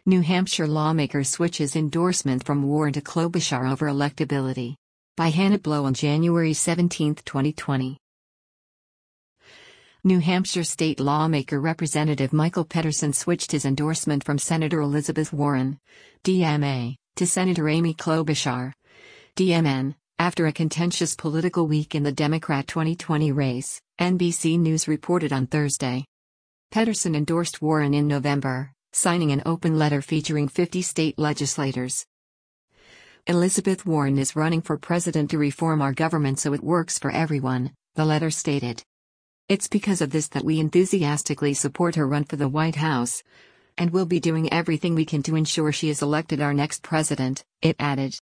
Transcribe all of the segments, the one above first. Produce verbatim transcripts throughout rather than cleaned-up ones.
New Hampshire lawmaker switches endorsement from Warren to Klobuchar over electability. By Hannah Blow on January seventeenth, twenty twenty. New Hampshire state lawmaker Representative Michael Petterson switched his endorsement from Senator Elizabeth Warren, D M A, to Senator Amy Klobuchar, D M N, after a contentious political week in the Democrat twenty twenty race, N B C News reported on Thursday. Petterson endorsed Warren in November, signing an open letter featuring fifty state legislators. Elizabeth Warren is running for president to reform our government so it works for everyone, the letter stated. It's because of this that we enthusiastically support her run for the White House, and we'll be doing everything we can to ensure she is elected our next president, it added.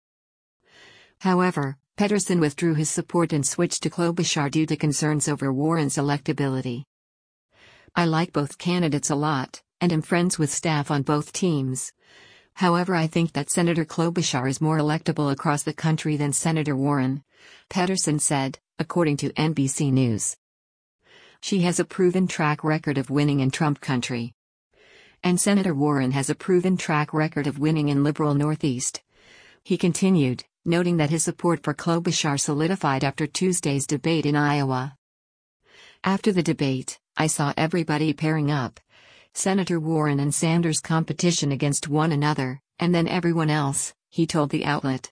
However, Petterson withdrew his support and switched to Klobuchar due to concerns over Warren's electability. I like both candidates a lot, and am friends with staff on both teams. However, I think that Senator Klobuchar is more electable across the country than Senator Warren, Petterson said, according to N B C News. She has a proven track record of winning in Trump country. And Senator Warren has a proven track record of winning in liberal Northeast. He continued, noting that his support for Klobuchar solidified after Tuesday's debate in Iowa. After the debate, I saw everybody pairing up. Senator Warren and Sanders competition against one another, and then everyone else, he told the outlet.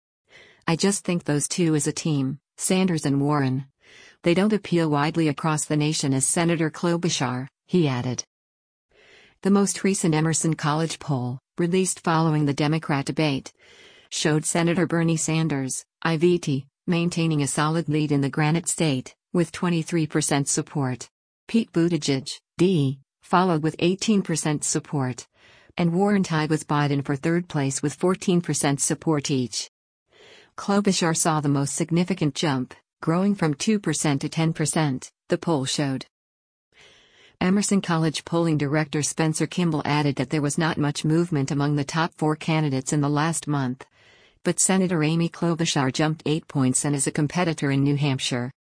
I just think those two as a team, Sanders and Warren. They don't appeal widely across the nation as Senator Klobuchar, he added. The most recent Emerson College poll, released following the Democrat debate, showed Senator Bernie Sanders, I V T, maintaining a solid lead in the Granite State, with twenty-three percent support. Pete Buttigieg, D, followed with eighteen percent support. And Warren tied with Biden for third place with fourteen percent support each. Klobuchar saw the most significant jump, growing from two percent to ten percent, the poll showed. Emerson College polling director Spencer Kimball added that there was not much movement among the top four candidates in the last month. But Senator Amy Klobuchar jumped eight points and is a competitor in New Hampshire.